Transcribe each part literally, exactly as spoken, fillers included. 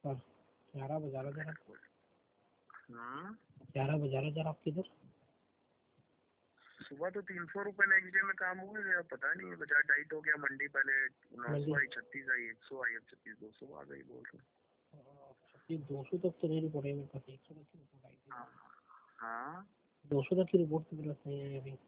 नमस्कार। ग्यारह बजा रहा जरा हाँ ग्यारह बजा रहा जरा आप किधर? सुबह तो तीन सौ रुपए नेक्स्ट डे में काम हुआ है, पता नहीं बाजार टाइट हो गया। मंडी पहले नौ सौ आई, छत्तीस आई, एक सौ आई, अब छत्तीस दो सौ आ गई बोल रहे। दो सौ तक तो नहीं रिपोर्ट है मेरे पास, एक सौ तक की रिपोर्ट आई थी। हाँ दो सौ तक की रिपोर्ट तो मेरे पास नहीं है अभी।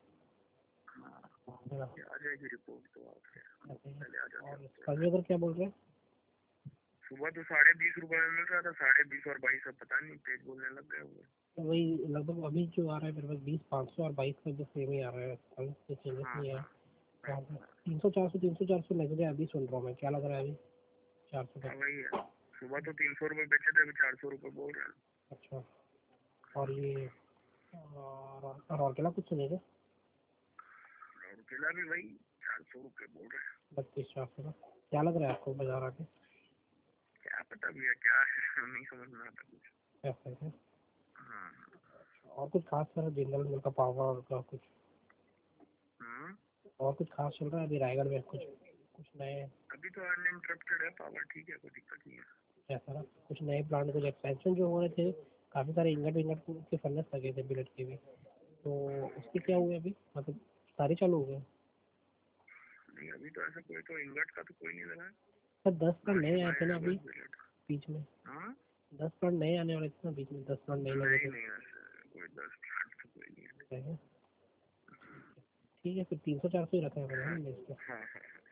आ जाएगी रिपोर्ट तो आप पहले आ जाते। और कल अगर क्या बोल रहे हैं? सुबह तो साढ़े बीस रुपए में मिल रहा था, साढ़े बीस और बाईस, अब पता नहीं तेज बोलने लग गए हुए। तो वही लगभग अभी जो आ रहा है मेरे पास बीस पाँच सौ और बाईस का जो सेम ही आ रहा है, कल से चेंजेस नहीं है। तीन सौ चार सौ तीन सौ चार सौ लग रहा है अभी, सुन रहा हूँ मैं। क्या लग रहा है अभी? चार सौ तक वही है। सुबह तो तीन सौ रुपये बेचे थे, अभी चार सौ रुपये बोल रहे हैं। अच्छा। और ये रौरकेला कुछ सुनेगा? रौरकेला भी वही चार सौ रुपये बोल रहे हैं। बत्तीस चार सौ का क्या लग रहा है आपको बाजार आके? क्या पता भैया क्या है, नहीं समझ में आता कुछ। ऐसा है। हाँ। और कुछ खास कर जिंदल मिल का पावर का कुछ और कुछ खास चल रहा है अभी रायगढ़ में? कुछ कुछ नए? अभी तो अनइंटरप्टेड है पावर, ठीक है, कोई दिक्कत नहीं है। ऐसा ना कुछ नए प्लांट, कुछ एक्सपेंशन जो हो रहे थे, काफ़ी सारे इंगट विंगट के फर्नेस लगे थे बिलेट के भी, तो उसके क्या हुए अभी? मतलब सारे चालू हो गए? नहीं अभी तो ऐसा कोई तो इंगट का तो कोई नहीं लगा। सर दस प्लांट नए आए थे ना अभी बीच में? हाँ दस प्लांट नए आने वाले थे ना बीच में, दस प्लांट नए लगे थे। नहीं कोई दस प्लांट तो कोई नहीं है। ठीक है फिर तीन सौ चार सौ ही रखा है मैंने इसको। हाँ हाँ।